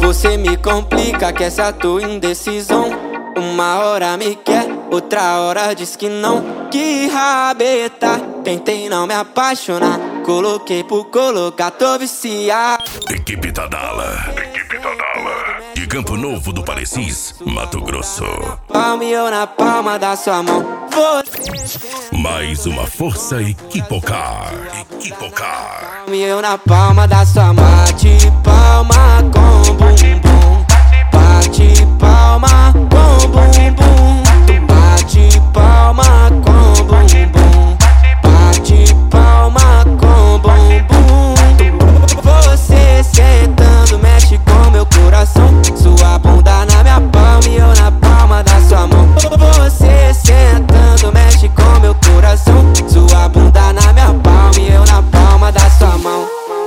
Você me complica, que essa tua indecisão. Uma hora me quer, outra hora diz que não. Que rabeta, tentei não me apaixonar. Coloquei por colocar, tô viciado. Equipe Tadala, de Campo Novo do Parecis, Mato Grosso. Palme eu na palma da sua mão. Mais uma força Equipocar. Palme eu na palma da sua mão. Bate palma com bumbum. Bate palma com bumbum. Bate palma com bumbum. Bate palma com bumbum. Você sentando mexe com meu coração. Sua bunda na minha palma e eu na palma da sua mão. Você sentando mexe com meu coração. Sua bunda na minha palma e eu na palma da sua mão.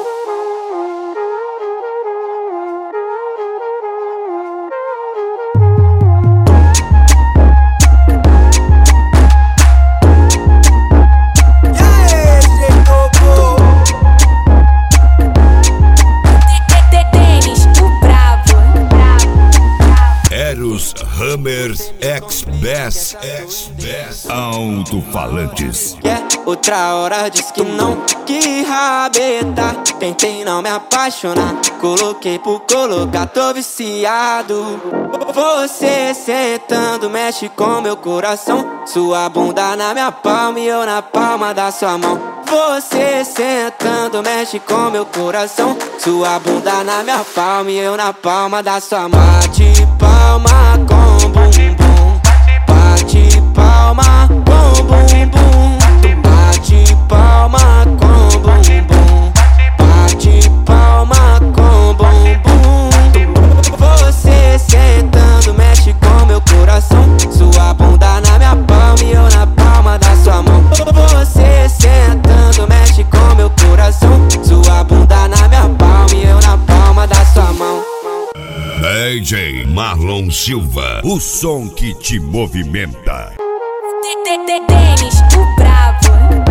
Hammers X-Bass Alto-falantes. Outra hora diz que não. Que rabeta, tentei não me apaixonar. Coloquei por colocar, tô viciado. Você sentando mexe com meu coração. Sua bunda na minha palma e eu na palma da sua mão. Você sentando mexe com meu coração. Sua bunda na minha palma e eu na palma da sua mão. Bate palma com bumbum. Bate palma com bumbum. Bate palma com bumbum. Bate palma com bumbum. Você sentando mexe com meu coração. Sua bunda na minha palma e eu na palma da sua mão. Você sentando mexe com meu coração. Sua bunda na minha palma e eu na palma da sua mão. DJ Marlon Silva, o som que te movimenta. Denis, o bravo.